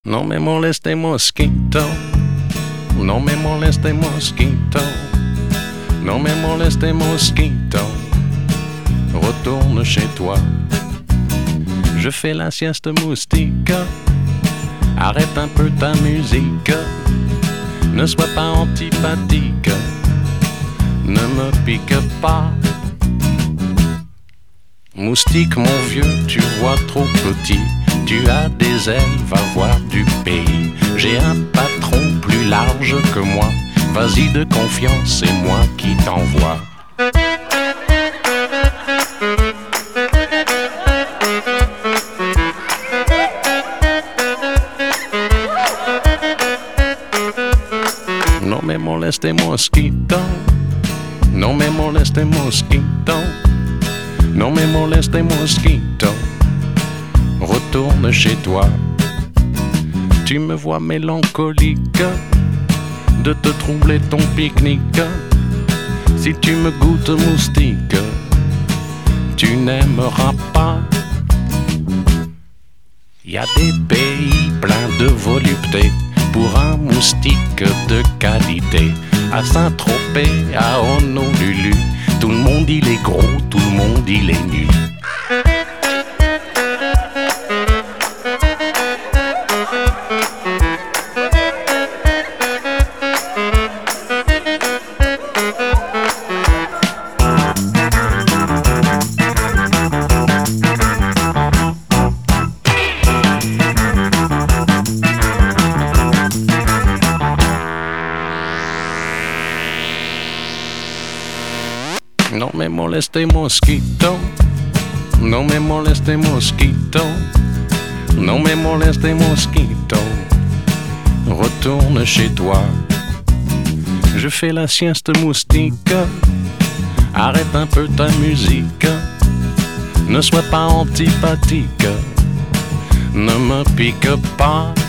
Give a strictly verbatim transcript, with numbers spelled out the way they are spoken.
No me moleste mosquito, no me moleste mosquito, no me moleste mosquito, retourne chez toi. Je fais la sieste moustique, arrête un peu ta musique, ne sois pas antipathique, ne me pique pas. Moustique mon vieux, tu vois trop petit, tu as des ailes, va voir du pays. J'ai un patron plus large que moi, vas-y de confiance, c'est moi qui t'envoie. No me moleste mosquito, no me moleste mosquito, no me moleste mosquito, retourne chez toi. Tu me vois mélancolique de te troubler ton pique-nique. Si tu me goûtes moustique, tu n'aimeras pas. Y a des pays pleins de volupté pour un moustique de qualité. À Saint-Tropez, à Honolulu, tout le monde il est gros, tout le monde il est nu. No me moleste mosquito, no me moleste mosquito, no me moleste mosquito, retourne chez toi. Je fais la sieste moustique, arrête un peu ta musique, ne sois pas antipathique, ne me pique pas.